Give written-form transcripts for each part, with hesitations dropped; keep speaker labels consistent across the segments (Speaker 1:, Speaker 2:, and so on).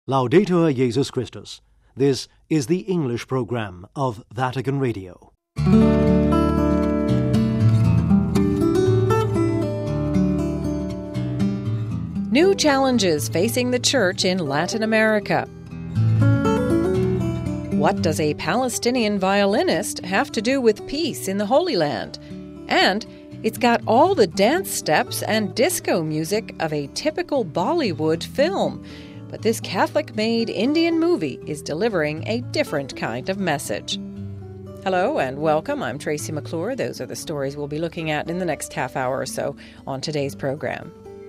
Speaker 1: Laudetur Jesus Christus. This is the English program of Vatican Radio.
Speaker 2: New challenges facing the Church in Latin America. What does a Palestinian violinist have to do with peace in the Holy Land? And it's got all the dance steps and disco music of a typical Bollywood film. But this Catholic-made Indian movie is delivering a different kind of message. Hello and welcome. I'm Tracy McClure. Those are the stories we'll be looking at in the next half hour or so on today's program.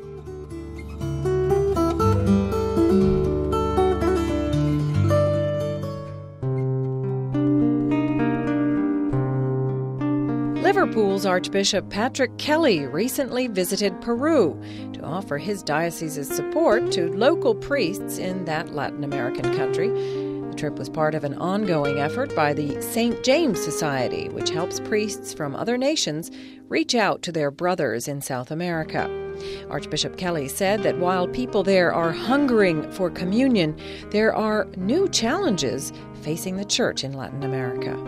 Speaker 2: Liverpool's Archbishop Patrick Kelly recently visited Peru to offer his diocese's support to local priests in that Latin American country. The trip was part of an ongoing effort by the St. James Society, which helps priests from other nations reach out to their brothers in South America. Archbishop Kelly said that while people there are hungering for communion, there are new challenges facing the Church in Latin America.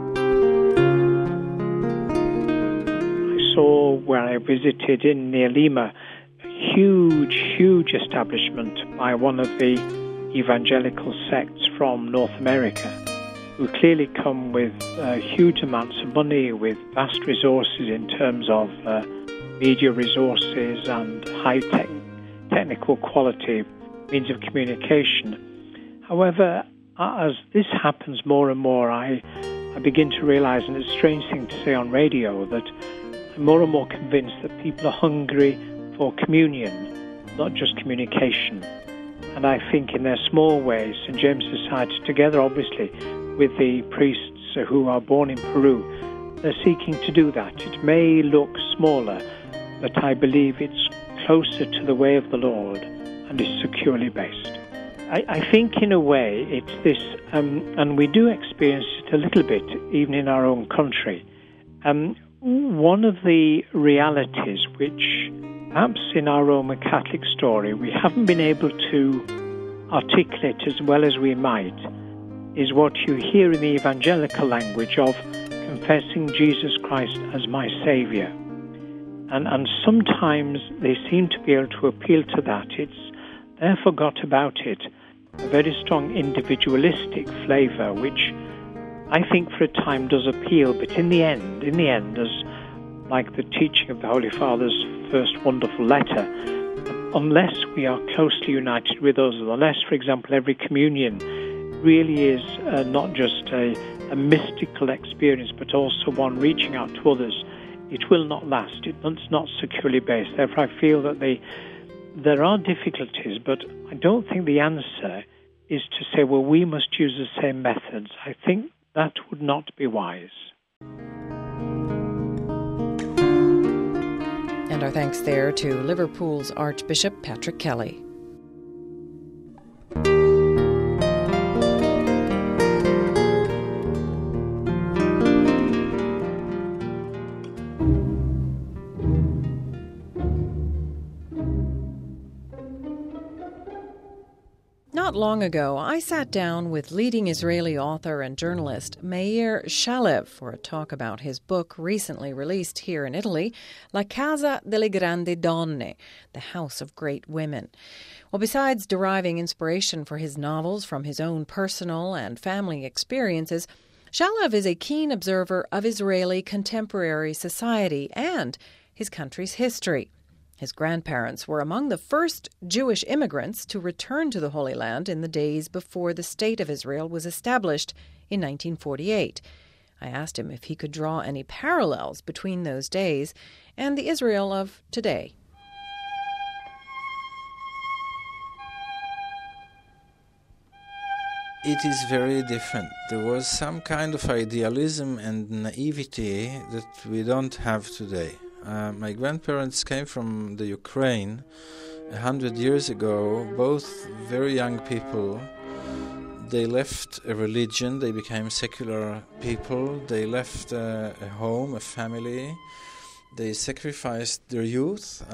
Speaker 3: Saw where I visited near Lima, a huge establishment by one of the evangelical sects from North America, who clearly come with huge amounts of money, with vast resources in terms of media resources and high-tech technical quality means of communication. However, as this happens more and more, I begin to realize, and it's a strange thing to say on radio, that I'm more and more convinced that people are hungry for communion, not just communication. And I think in their small ways, St. James Society, together obviously with the priests who are born in Peru, they're seeking to do that. It may look smaller, but I believe it's closer to the way of the Lord and is securely based. I think in a way it's this, and we do experience it a little bit even in our own country. One of the realities which, perhaps in our Roman Catholic story, we haven't been able to articulate as well as we might, is what you hear in the evangelical language of confessing Jesus Christ as my Saviour. And sometimes they seem to be able to appeal to that. They've forgot about it, a very strong individualistic flavour, which I think for a time does appeal, but in the end, as like the teaching of the Holy Father's first wonderful letter, unless we are closely united with others, unless, for example, every communion really is not just a mystical experience, but also one reaching out to others, it will not last. It's not securely based. Therefore, I feel that there are difficulties, but I don't think the answer is to say, well, we must use the same methods. I think that would not be wise.
Speaker 2: And our thanks there to Liverpool's Archbishop Patrick Kelly. Not long ago, I sat down with leading Israeli author and journalist Meir Shalev for a talk about his book recently released here in Italy, La Casa delle Grandi Donne, The House of Great Women. Well, besides deriving inspiration for his novels from his own personal and family experiences, Shalev is a keen observer of Israeli contemporary society and his country's history. His grandparents were among the first Jewish immigrants to return to the Holy Land in the days before the State of Israel was established in 1948. I asked him if he could draw any parallels between those days and the Israel of today.
Speaker 4: It is very different. There was some kind of idealism and naivety that we don't have today. My grandparents came from the Ukraine 100 years ago, both very young people. They left a religion, they became secular people, they left a home, a family, They sacrificed their youth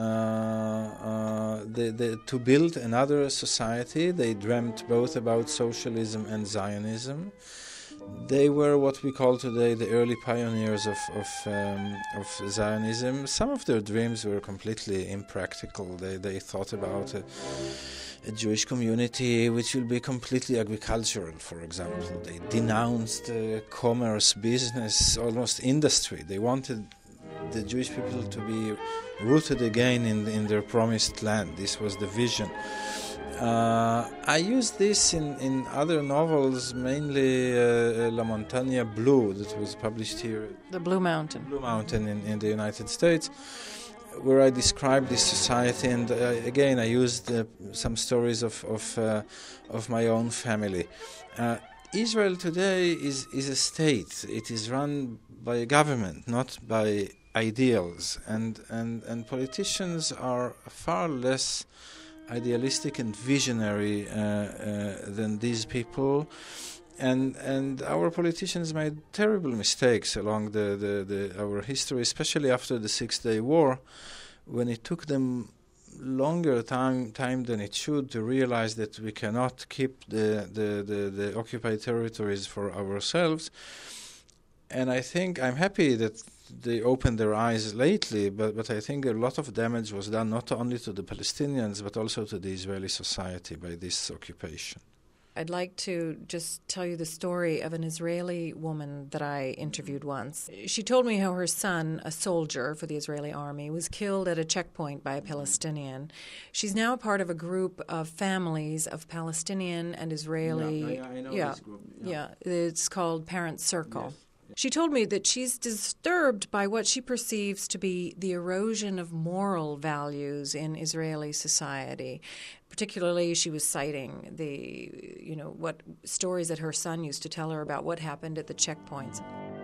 Speaker 4: to build another society. They dreamt both about socialism and Zionism. They were what we call today the early pioneers of Zionism. Some of their dreams were completely impractical. They thought about a Jewish community which will be completely agricultural, for example. They denounced commerce, business, almost industry. They wanted the Jewish people to be rooted again in their promised land. This was the vision. I used this in other novels, mainly La Montagne Bleue, that was published here.
Speaker 2: The Blue Mountain.
Speaker 4: Blue Mountain in the United States, where I described this society, and again I used some stories of my own family. Israel today is a state. It is run by a government, not by ideals, and politicians are far less idealistic and visionary than these people, and our politicians made terrible mistakes along our history, especially after the 6-Day War, when it took them longer time than it should to realize that we cannot keep the occupied territories for ourselves. And I think I'm happy that they opened their eyes lately, but I think a lot of damage was done not only to the Palestinians but also to the Israeli society by this occupation.
Speaker 2: I'd like to just tell you the story of an Israeli woman that I interviewed once. She told me how her son, a soldier for the Israeli army, was killed at a checkpoint by a Palestinian. She's now part of a group of families of Palestinian and Israeli.
Speaker 4: Yeah, I know this group.
Speaker 2: Yeah, it's called Parent Circle. Yes. She told me that she's disturbed by what she perceives to be the erosion of moral values in Israeli society. Particularly, she was citing what stories that her son used to tell her about what happened at the checkpoints.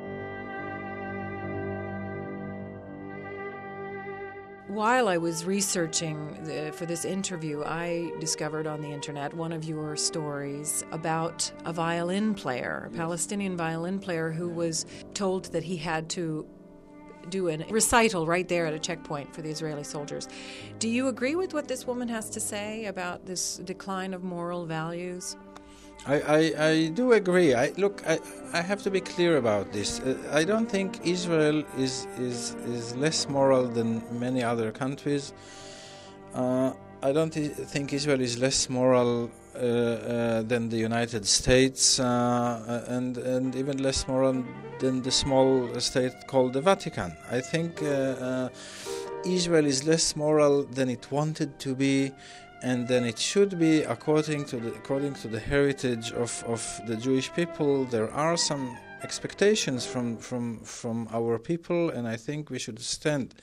Speaker 2: While I was researching for this interview, I discovered on the internet one of your stories about a violin player, a Palestinian violin player who was told that he had to do a recital right there at a checkpoint for the Israeli soldiers. Do you agree with what this woman has to say about this decline of moral values?
Speaker 4: I do agree. I have to be clear about this. I don't think Israel is less moral than many other countries. I don't think Israel is less moral than the United States, and even less moral than the small state called the Vatican. I think Israel is less moral than it wanted to be, and then it should be according to the heritage of the Jewish people. There are some expectations from our people, and I think we should stand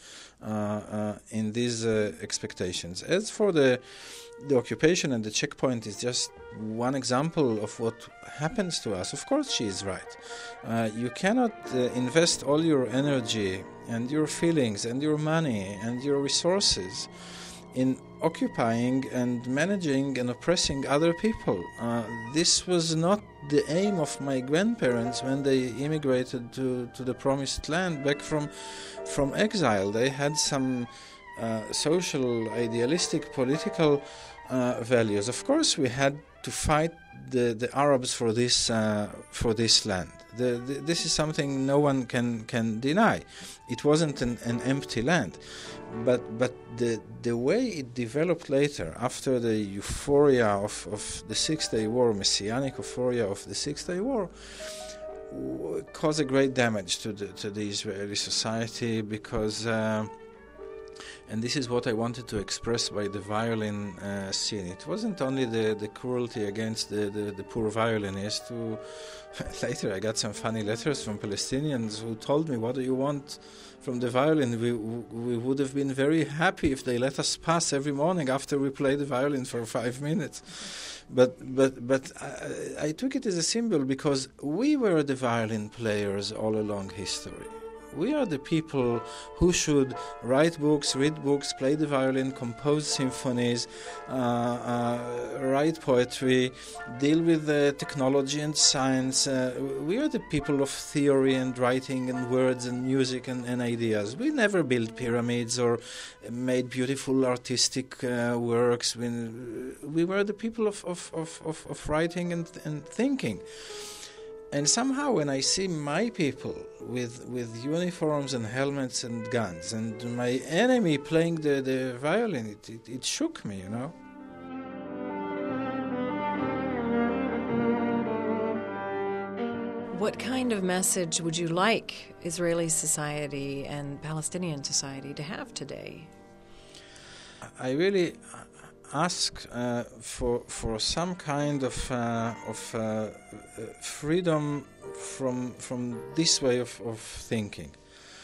Speaker 4: in these expectations. As for the occupation and the checkpoint is just one example of what happens to us. Of course she is right. You cannot invest all your energy and your feelings and your money and your resources in occupying and managing and oppressing other people. This was not the aim of my grandparents when they immigrated to the Promised Land back from exile. They had some social, idealistic, political values. Of course, we had to fight the Arabs for this land. This is something no one can deny. It wasn't an empty land, but the way it developed later, after the euphoria of the 6-Day War, messianic euphoria of the 6-Day War, caused a great damage to the Israeli society, because and this is what I wanted to express by the violin scene. It wasn't only the cruelty against the poor violinist, who later I got some funny letters from Palestinians who told me, what do you want from the violin? We would have been very happy if they let us pass every morning after we play the violin for 5 minutes. But I took it as a symbol, because we were the violin players all along history. We are the people who should write books, read books, play the violin, compose symphonies, write poetry, deal with technology and science. We are the people of theory and writing and words and music and ideas. We never built pyramids or made beautiful artistic works. We were the people of writing and thinking. And somehow when I see my people with uniforms and helmets and guns and my enemy playing the violin, it shook me, you know.
Speaker 2: What kind of message would you like Israeli society and Palestinian society to have today?
Speaker 4: I really ask for some kind of freedom from this way of thinking.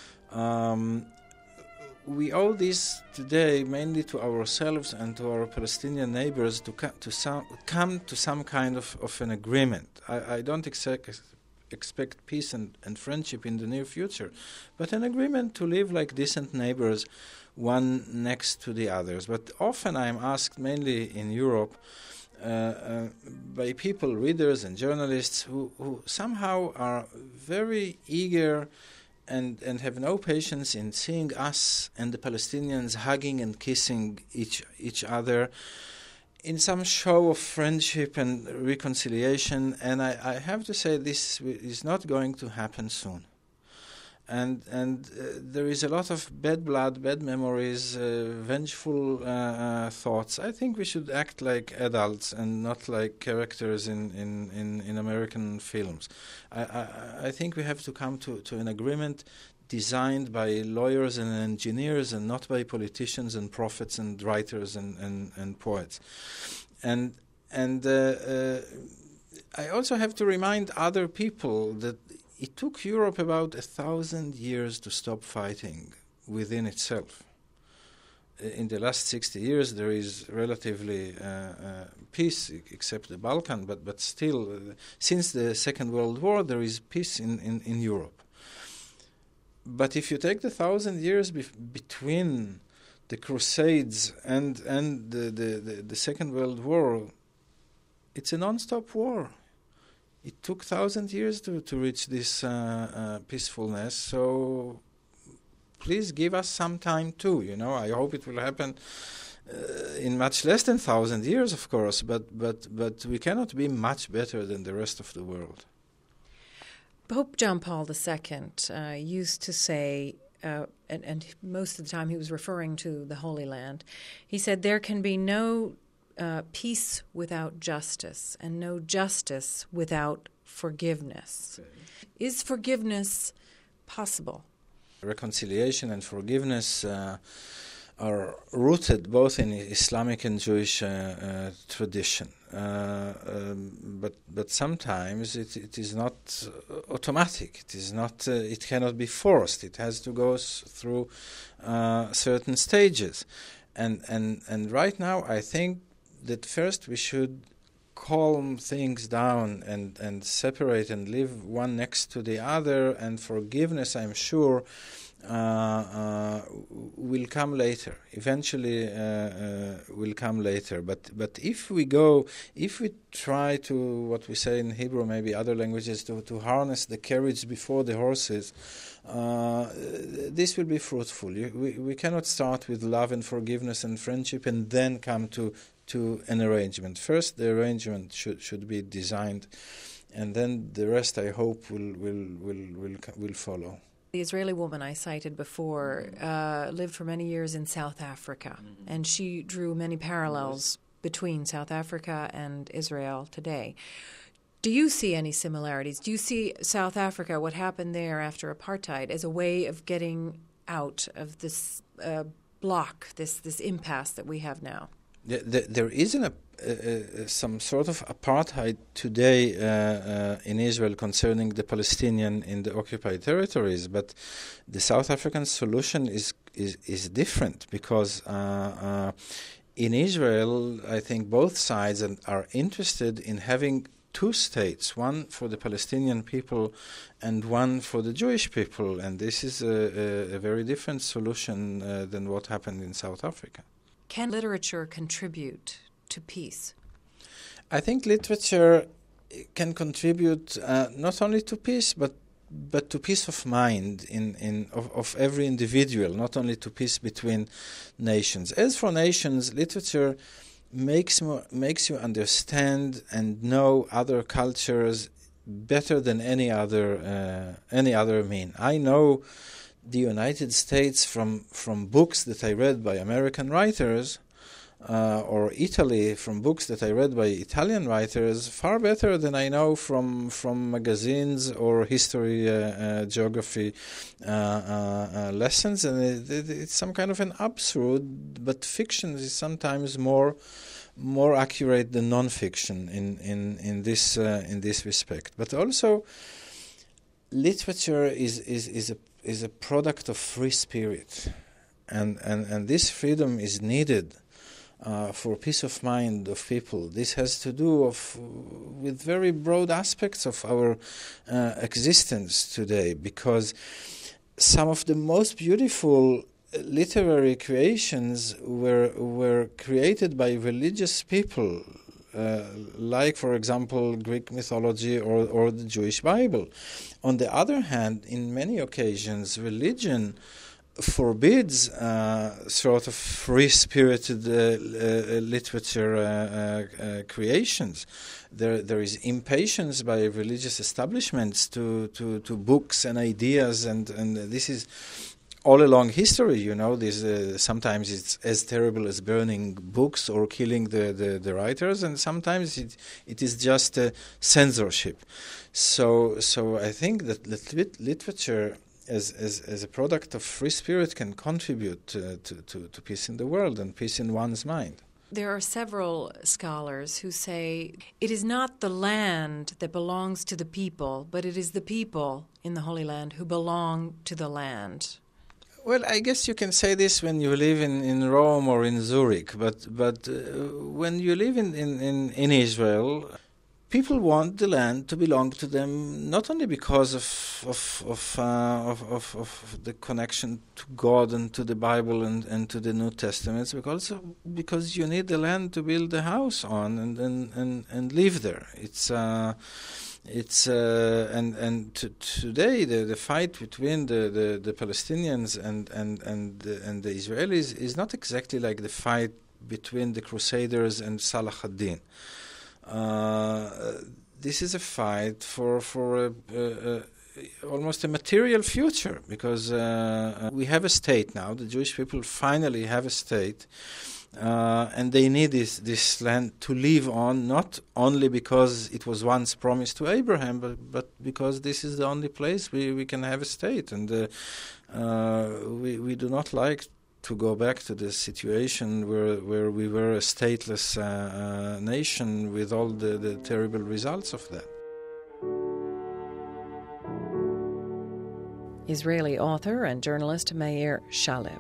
Speaker 4: We owe this today mainly to ourselves and to our Palestinian neighbors to come to some kind of an agreement. I don't expect peace and friendship in the near future, but an agreement to live like decent neighbors, one next to the others. But often I'm asked, mainly in Europe, by people, readers and journalists, who somehow are very eager and have no patience in seeing us and the Palestinians hugging and kissing each other in some show of friendship and reconciliation. And I have to say this is not going to happen soon. And there is a lot of bad blood, bad memories, vengeful thoughts. I think we should act like adults and not like characters in American films. I think we have to come to an agreement designed by lawyers and engineers and not by politicians and prophets and writers and poets. And I also have to remind other people that it took Europe about 1,000 years to stop fighting within itself. In the last 60 years, there is relatively peace, except the Balkan, but still, since the Second World War, there is peace in Europe. But if you take the 1,000 years between the Crusades and the Second World War, it's a non-stop war. It took 1,000 years to reach this peacefulness, so please give us some time too. You know, I hope it will happen in much less than 1,000 years, of course, but we cannot be much better than the rest of the world.
Speaker 2: Pope John Paul II used to say, and most of the time he was referring to the Holy Land, he said there can be no peace without justice, and no justice without forgiveness. Okay. Is forgiveness possible?
Speaker 4: Reconciliation and forgiveness are rooted both in Islamic and Jewish tradition, but sometimes it is not automatic. It is not. It cannot be forced. It has to go through certain stages, and right now I think that first we should calm things down and separate and live one next to the other, and forgiveness, I'm sure, will come later. Eventually will come later. But if we try to, what we say in Hebrew, maybe other languages, to harness the carriage before the horses, this will be fruitful. We cannot start with love and forgiveness and friendship and then come to an arrangement. First, the arrangement should be designed, and then the rest, I hope, will follow.
Speaker 2: The Israeli woman I cited before lived for many years in South Africa, and she drew many parallels between South Africa and Israel today. Do you see any similarities? Do you see South Africa, what happened there after apartheid, as a way of getting out of this block, this impasse that we have now?
Speaker 4: There isn't some sort of apartheid today in Israel concerning the Palestinian in the occupied territories, but the South African solution is different because in Israel, I think both sides are interested in having two states, one for the Palestinian people and one for the Jewish people, and this is a very different solution than what happened in South Africa.
Speaker 2: Can literature contribute to peace?
Speaker 4: I think literature can contribute not only to peace, but to peace of mind of every individual, not only to peace between nations. As for nations, literature makes you understand and know other cultures better than any other mean. I know the United States from books that I read by American writers, or Italy from books that I read by Italian writers, far better than I know from magazines or history, geography lessons. And it's some kind of an absurd, but fiction is sometimes more accurate than non-fiction in this respect. But also, literature is a product of free spirit, and this freedom is needed for peace of mind of people. This has to do with very broad aspects of our existence today, because some of the most beautiful literary creations were created by religious people, like, for example, Greek mythology or the Jewish Bible. On the other hand, in many occasions, religion forbids sort of free-spirited literature creations. There is impatience by religious establishments to books and ideas, and this is all along history. This sometimes it's as terrible as burning books or killing the writers, and sometimes it is just censorship. So I think that literature as a product of free spirit can contribute to peace in the world and peace in one's mind.
Speaker 2: There are several scholars who say it is not the land that belongs to the people, but it is the people in the Holy Land who belong to the land.
Speaker 4: Well, I guess you can say this when you live in Rome or in Zurich, but when you live in Israel, people want the land to belong to them, not only because of the connection to God and to the Bible and to the New Testaments, but also because you need the land to build a house on and live there. Today the fight between the Palestinians and the Israelis is not exactly like the fight between the Crusaders and Salah ad-Din. This is a fight for almost a material future, because we have a state now. The Jewish people finally have a state, and they need this land to live on, not only because it was once promised to Abraham, but because this is the only place we can have a state, and we do not like to go back to the situation where we were a stateless nation with all the terrible results of that.
Speaker 2: Israeli author and journalist Meir Shalev.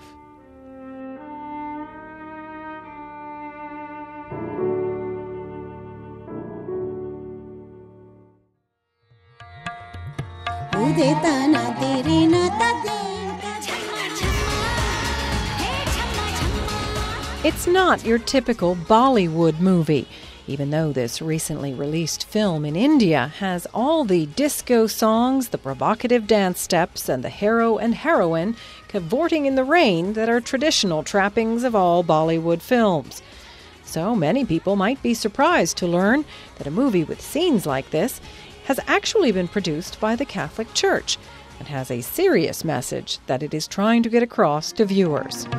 Speaker 2: It's not your typical Bollywood movie, even though this recently released film in India has all the disco songs, the provocative dance steps, and the hero and heroine cavorting in the rain that are traditional trappings of all Bollywood films. So many people might be surprised to learn that a movie with scenes like this has actually been produced by the Catholic Church and has a serious message that it is trying to get across to viewers.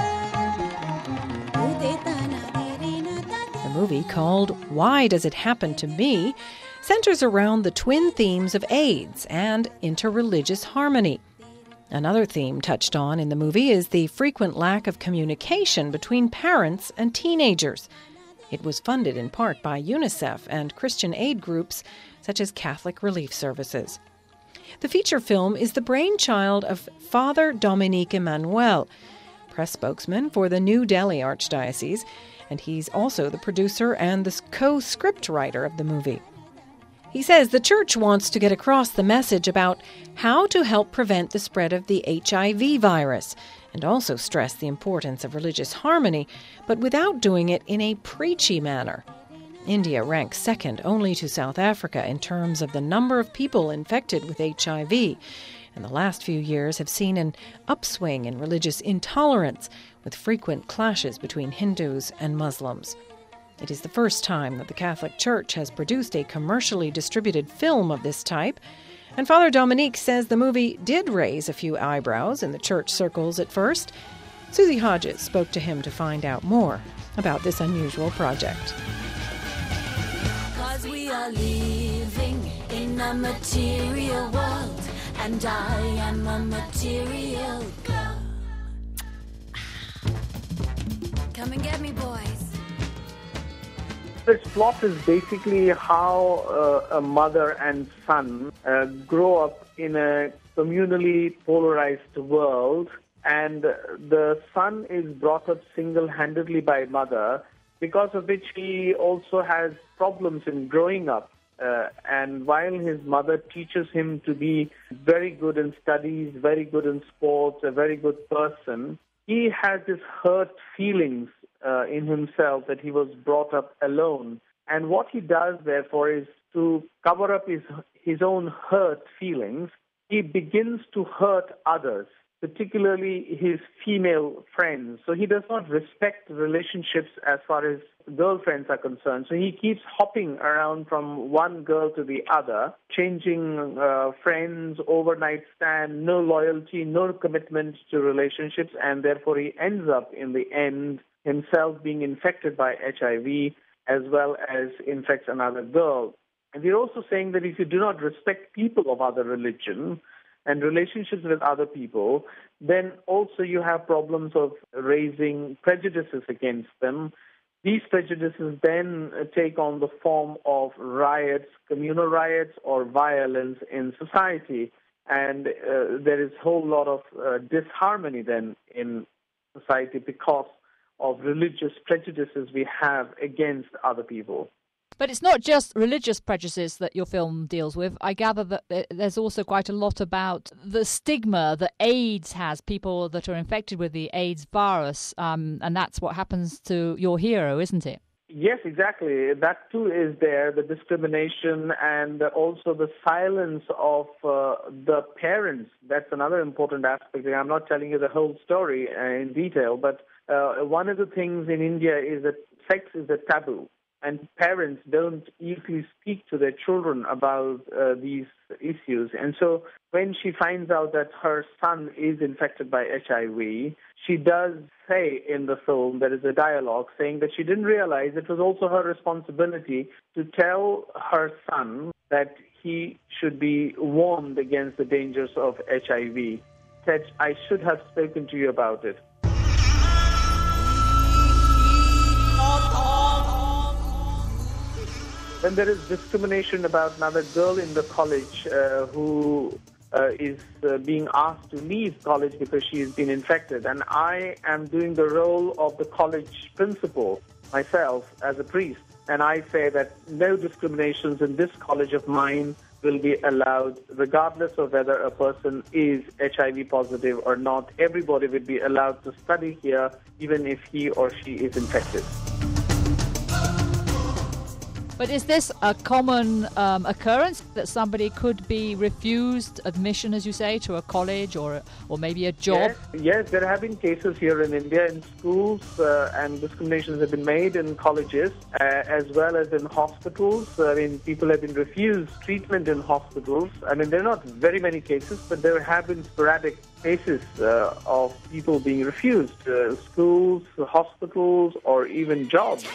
Speaker 2: The movie, called Why Does It Happen to Me?, centers around the twin themes of AIDS and interreligious harmony. Another theme touched on in the movie is the frequent lack of communication between parents and teenagers. It was funded in part by UNICEF and Christian aid groups such as Catholic Relief Services. The feature film is the brainchild of Father Dominique Emmanuel, press spokesman for the New Delhi Archdiocese, and he's also the producer and the co-script writer of the movie. He says the church wants to get across the message about how to help prevent the spread of the HIV virus and also stress the importance of religious harmony, but without doing it in a preachy manner. India ranks second only to South Africa in terms of the number of people infected with HIV, and the last few years have seen an upswing in religious intolerance, with frequent clashes between Hindus and Muslims. It is the first time that the Catholic Church has produced a commercially distributed film of this type, and Father Dominique says the movie did raise a few eyebrows in the church circles at first. Susie Hodges spoke to him to find out more about this unusual project.
Speaker 5: 'Cause we are living in a material world, and I am a material girl. Come and get me, boys.
Speaker 6: This plot is basically how a mother and son grow up in a communally polarized world, and the son is brought up single-handedly by mother, because of which he also has problems in growing up. And while his mother teaches him to be very good in studies, very good in sports, a very good person, he has this hurt feelings in himself that he was brought up alone. And what he does, therefore, is to cover up his own hurt feelings. He begins to hurt others, particularly his female friends. So he does not respect relationships as far as girlfriends are concerned. So he keeps hopping around from one girl to the other, changing friends, overnight stand, no loyalty, no commitment to relationships, and therefore he ends up in the end himself being infected by HIV as well as infects another girl. And we're also saying that if you do not respect people of other religion and relationships with other people, then also you have problems of raising prejudices against them. These prejudices then take on the form of riots, communal riots, or violence in society. And there is a whole lot of disharmony then in society because of religious prejudices we have against other people.
Speaker 7: But it's not just religious prejudices that your film deals with. I gather that there's also quite a lot about the stigma that AIDS has, people that are infected with the AIDS virus, and that's what happens to your hero, isn't it?
Speaker 6: Yes, exactly. That too is there, the discrimination and also the silence of the parents. That's another important aspect. I'm not telling you the whole story in detail, but one of the things in India is that sex is a taboo. And parents don't easily speak to their children about these issues. And so when she finds out that her son is infected by HIV, she does say in the film, there is a dialogue saying that she didn't realize it was also her responsibility to tell her son that he should be warned against the dangers of HIV. Said, I should have spoken to you about it. Then there is discrimination about another girl in the college who is being asked to leave college because she has been infected. And I am doing the role of the college principal myself as a priest. And I say that no discriminations in this college of mine will be allowed, regardless of whether a person is HIV positive or not. Everybody will be allowed to study here, even if he or she is infected.
Speaker 7: But is this a common occurrence that somebody could be refused admission, as you say, to a college or maybe a job?
Speaker 6: Yes, there have been cases here in India in schools and discriminations have been made in colleges as well as in hospitals. I mean, people have been refused treatment in hospitals. I mean, there are not very many cases, but there have been sporadic cases of people being refused schools, hospitals, or even jobs.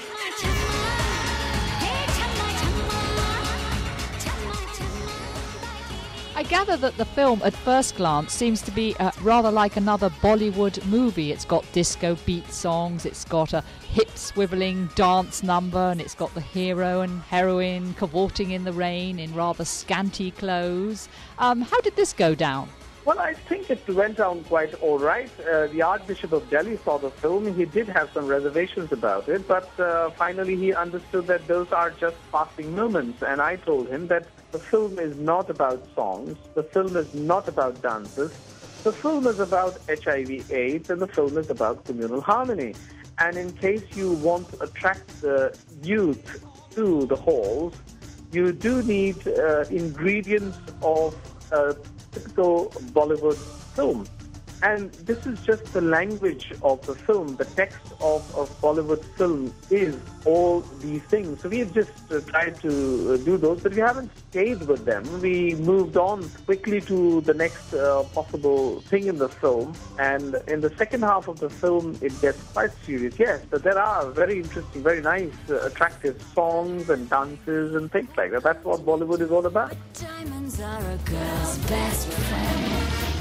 Speaker 7: I gather that the film, at first glance, seems to be rather like another Bollywood movie. It's got disco beat songs, it's got a hip-swiveling dance number, and it's got the hero and heroine cavorting in the rain in rather scanty clothes. How did this go down?
Speaker 6: Well, I think it went down quite all right. The Archbishop of Delhi saw the film. He did have some reservations about it, but finally he understood that those are just passing moments. And I told him that the film is not about songs, the film is not about dances, the film is about HIV/AIDS, and the film is about communal harmony. And in case you want to attract the youth to the halls, you do need ingredients of typical Bollywood film. And this is just the language of the film. The text of Bollywood film is all these things. So we have just tried to do those, but we haven't stayed with them. We moved on quickly to the next possible thing in the film. And in the second half of the film, it gets quite serious. Yes, but there are very interesting, very nice, attractive songs and dances and things like that. That's what Bollywood is all about.
Speaker 5: Diamonds are a girl's best friend.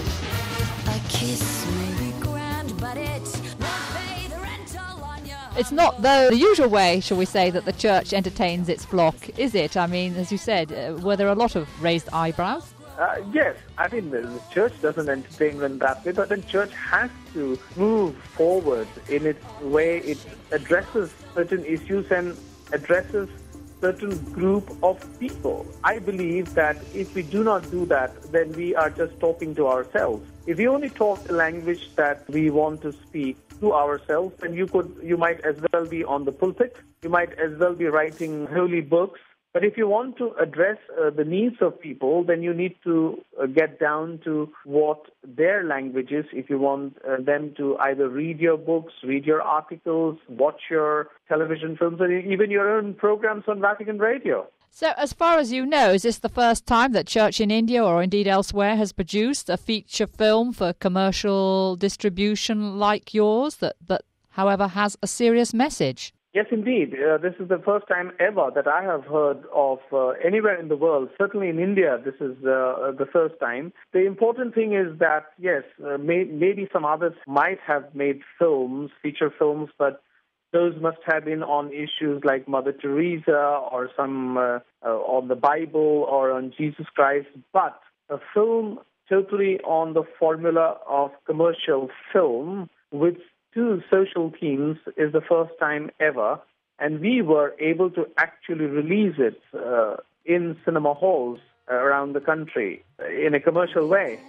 Speaker 5: A kiss may be grand, but it won't pay the rental on your home.
Speaker 7: It's not the usual way, shall we say, that the church entertains its flock, is it? I mean, as you said, were there a lot of raised eyebrows?
Speaker 6: Yes, I mean, the church doesn't entertain them that way, but the church has to move forward in its way. It addresses certain issues and addresses certain group of people. I believe that if we do not do that, then we are just talking to ourselves. If we only talk the language that we want to speak to ourselves, then you might as well be on the pulpit, you might as well be writing holy books. But if you want to address the needs of people, then you need to get down to what their language is. If you want them to either read your books, read your articles, watch your television films, and even your own programs on Vatican Radio.
Speaker 7: So, as far as you know, is this the first time that Church in India, or indeed elsewhere, has produced a feature film for commercial distribution like yours that however, has a serious message?
Speaker 6: Yes, indeed. This is the first time ever that I have heard of anywhere in the world. Certainly in India, this is the first time. The important thing is that, yes, maybe some others might have made films, feature films, but those must have been on issues like Mother Teresa or some on the Bible or on Jesus Christ. But a film totally on the formula of commercial film with two social themes is the first time ever, and we were able to actually release it in cinema halls around the country in a commercial way.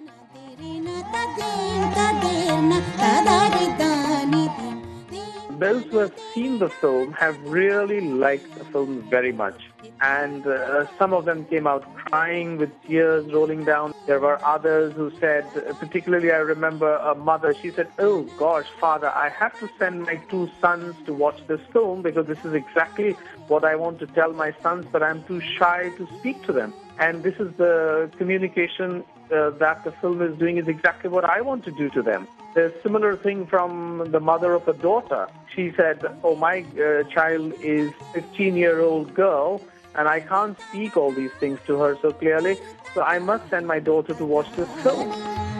Speaker 6: Those who have seen the film have really liked the film very much. And some of them came out crying with tears rolling down. There were others who said, particularly I remember a mother, she said, "Oh gosh, Father, I have to send my two sons to watch this film because this is exactly what I want to tell my sons, but I'm too shy to speak to them." And this is the communication that the film is doing, is exactly what I want to do to them. There's a similar thing from the mother of a daughter. She said, "Oh, my child is a 15-year-old girl, and I can't speak all these things to her so clearly, so I must send my daughter to watch this film."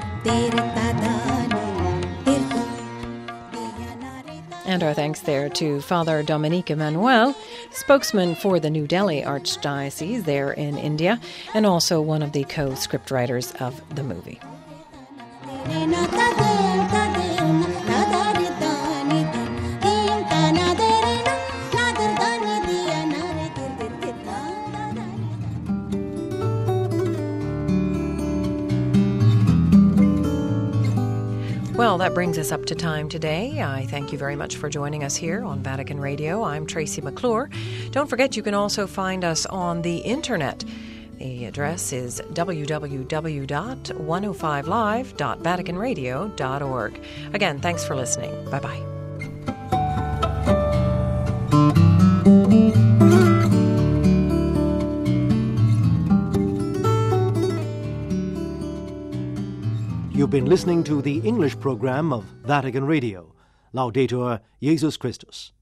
Speaker 2: And our thanks there to Father Dominique Emmanuel, spokesman for the New Delhi Archdiocese there in India, and also one of the co-scriptwriters of the movie. Well, that brings us up to time today. I thank you very much for joining us here on Vatican Radio. I'm Tracy McClure. Don't forget you can also find us on the internet. The address is www.105live.vaticanradio.org. Again, thanks for listening. Bye-bye.
Speaker 1: You've been listening to the English program of Vatican Radio. Laudetur Jesus Christus.